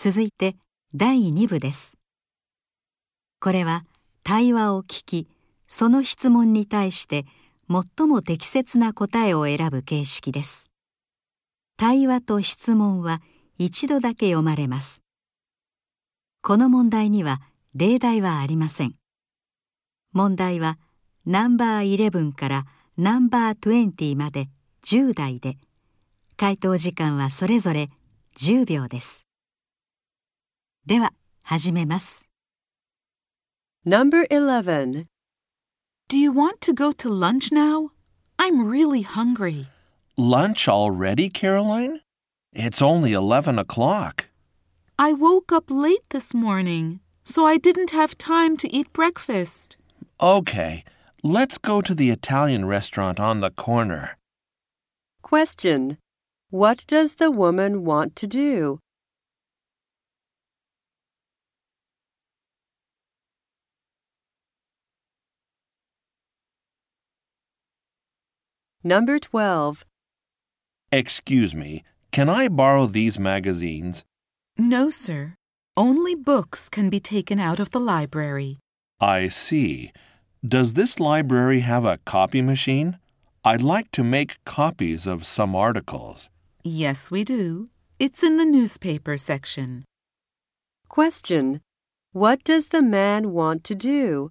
続いて第2部です。これは対話を聞き、その質問に対して最も適切な答えを選ぶ形式です。対話と質問は一度だけ読まれます。この問題には例題はありません。問題はナンバー11からナンバー20まで10題で、回答時間はそれぞれ10秒です。では始めます。 Number 11. Do you want to go to lunch now? I'm really hungry. Lunch already, Caroline? It's only 11 o'clock. I woke up late this morning, so I didn't have time to eat breakfast. Okay, let's go to the Italian restaurant on the corner. Question. What does the woman want to do? Number 12. Excuse me, can I borrow these magazines? No, sir. Only books can be taken out of the library. I see. Does this library have a copy machine? I'd like to make copies of some articles. Yes, we do. It's in the newspaper section. Question. What does the man want to do?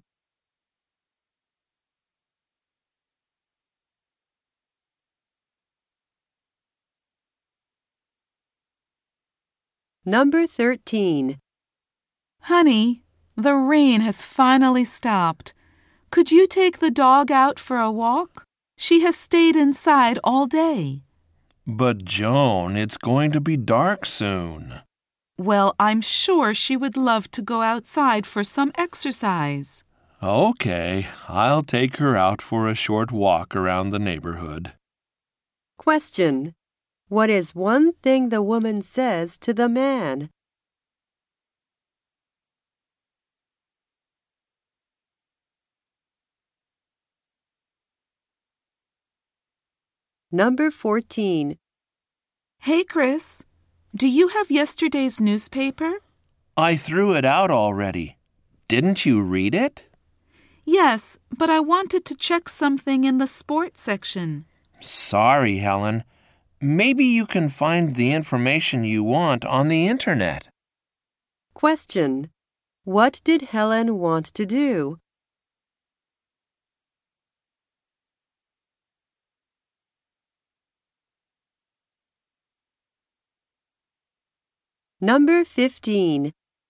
Number 13. Honey, the rain has finally stopped. Could you take the dog out for a walk? She has stayed inside all day. But Joan, it's going to be dark soon. Well, I'm sure she would love to go outside for some exercise. Okay, I'll take her out for a short walk around the neighborhood. Question. What is one thing the woman says to the man? Number 14. Hey, Chris, do you have yesterday's newspaper? I threw it out already. Didn't you read it? Yes, but I wanted to check something in the sports section. Sorry, Helen. Maybe you can find the information you want on the internet. Question. What did Helen want to do? Number 15.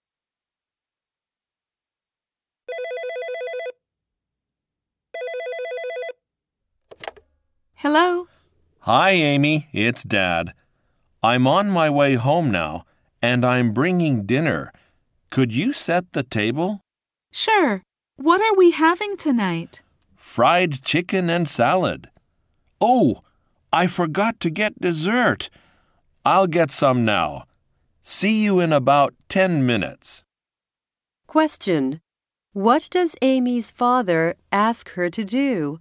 Hello? Hi, Amy. It's Dad. I'm on my way home now, and I'm bringing dinner. Could you set the table? Sure. What are we having tonight? Fried chicken and salad. Oh, I forgot to get dessert. I'll get some now. See you in about 10 minutes. Question. What does Amy's father ask her to do?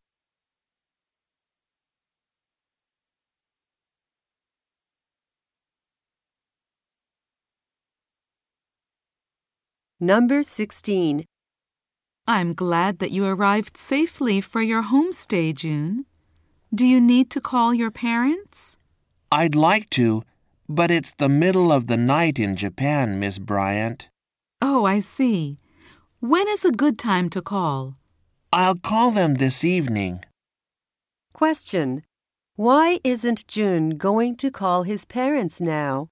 Number 16. I'm glad that you arrived safely for your homestay, June. Do you need to call your parents? I'd like to, but it's the middle of the night in Japan, Miss Bryant. Oh, I see. When is a good time to call? I'll call them this evening. Question. Why isn't June going to call his parents now?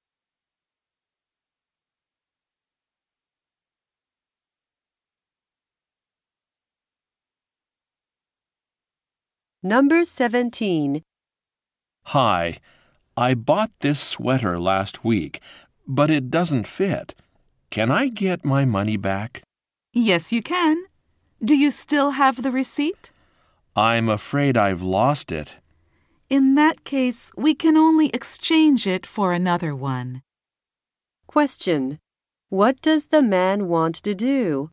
Number 17. Hi, I bought this sweater last week, but it doesn't fit. Can I get my money back? Yes, you can. Do you still have the receipt? I'm afraid I've lost it. In that case, we can only exchange it for another one. Question. What does the man want to do?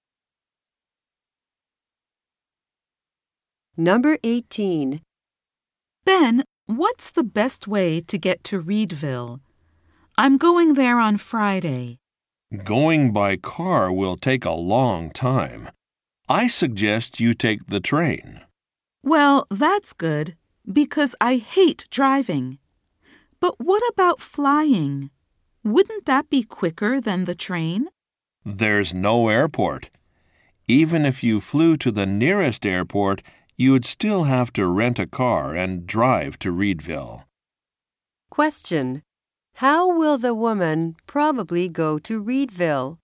Number 18. Ben, what's the best way to get to Reedville? I'm going there on Friday. Going by car will take a long time. I suggest you take the train. Well, that's good, because I hate driving. But what about flying? Wouldn't that be quicker than the train? There's no airport. Even if you flew to the nearest airport, you'd still have to rent a car and drive to Reedville. Question. How will the woman probably go to Reedville?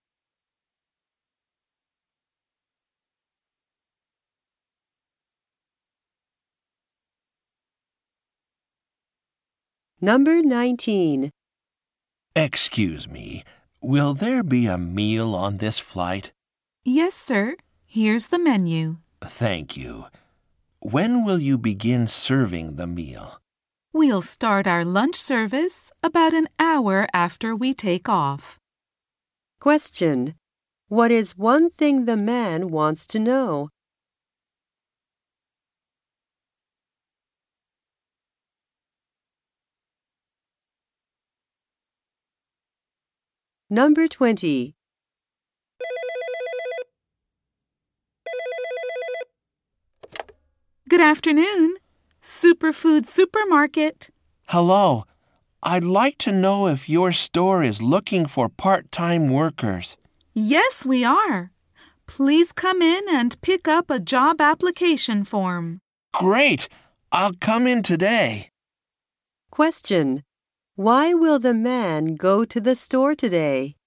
Number 19. Excuse me, will there be a meal on this flight? Yes, sir. Here's the menu. Thank you. When will you begin serving the meal? We'll start our lunch service about an hour after we take off. Question. What is one thing the man wants to know? Number 20. Good afternoon. Superfood Supermarket. Hello. I'd like to know if your store is looking for part-time workers. Yes, we are. Please come in and pick up a job application form. Great! I'll come in today. Question. Why will the man go to the store today?